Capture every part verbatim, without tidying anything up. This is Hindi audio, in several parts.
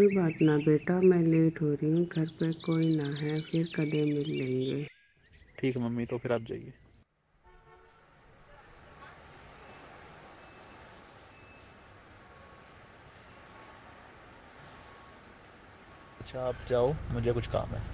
कोई बात ना बेटा, मैं लेट हो रही हूँ, घर पे कोई ना है, फिर कदे मिल लेंगे। ठीक है मम्मी, तो फिर आप जाइए। अच्छा आप जाओ, मुझे कुछ काम है।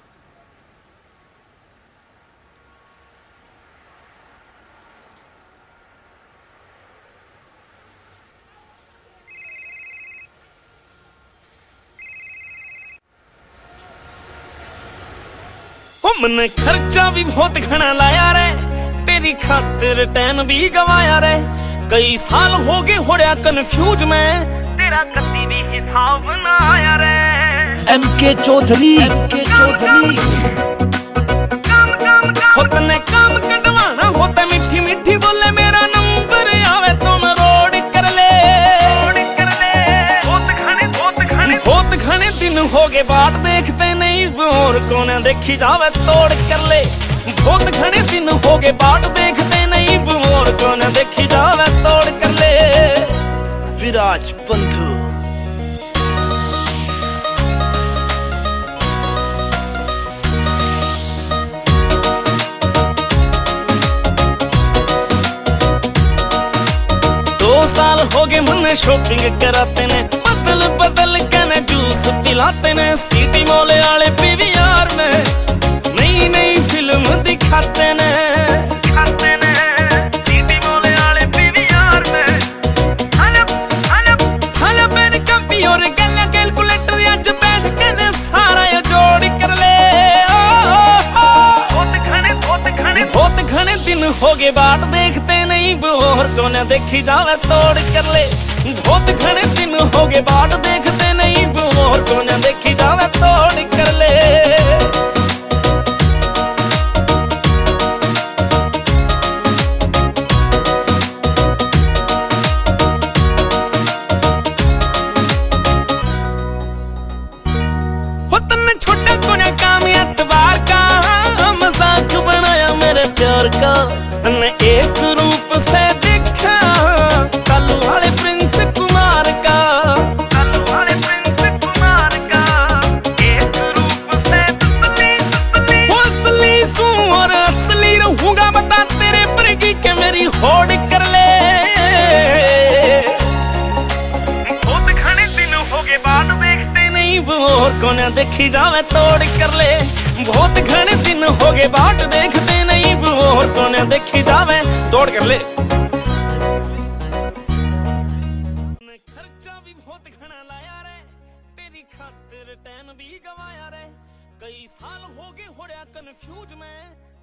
ओ मैंने खर्चा भी बहुत घना लाया रे, तेरी खातिर टैन भी गवाया रे। कई साल हो गए होड़िया कंफ्यूज में, तेरा कत्ती भी हिसाब ना आया रे। एम के चौधरी एम के चौधरी काम काम काम हो तने काम कटवाना होता, मीठी मीठी बोले मेरा नंबर आवे तुम रोड कर ले, रोड कर ले। बहुत घने बहुत घने बहुत घने दिन हो गए बाट देखते नहीं, और कौन देखी जावे तोड़ कर ले। बहुत घने दिन हो गए बाट देखते नहीं, और कौन देखी जावे तोड़ कर ले। विराज बंधु दो साल हो गए मुन्ने शॉपिंग कराते ने, बदल बदल के ने जूस पिलाते ने। सिटी मॉल वाले पीवीआर में नई नई फिल्म दिखाते ने, दिखाते ने। सिटी मॉल वाले पीवीआर में हलब हलब हलब मैंने कभी और गल कैलकुलेटर आज बैठ के ने सारा ये जोड़ कर ले। बहुत घने बहुत घने बहुत घने दिन हो गए बाट देखते नहीं, और कौन देखी जावे तोड़ कर ले। बहुत घने दिन हो गए बाट देखते नहीं, और कौन देखी जावे तोड़ कर ले। हो तन्ने छोटा कोना काम एतबार का, मजाक बनाया मेरे प्यार का। तन्ने एक रूप से देखा कालू वाले प्रिंस कुमार का, कालू वाले प्रिंस कुमार का। एक रूप से तसली तसली वो असली सू और असली रहूंगा, बता तेरे पर की के मेरी होड़ कर ले। बहुत घने दिन हो गए बाट देखते नहीं, और कौन देखी जावे तोड़ कर ले। बहुत घने दिन हो गए बाट देखते नहीं, और कौन देखी जावे तोड़ कर ले। खर्चा भी बहुत घना लाया रे, तेरी खातिर टैन भी गवाया रे। कई साल हो गए होड़िया कंफ्यूज में,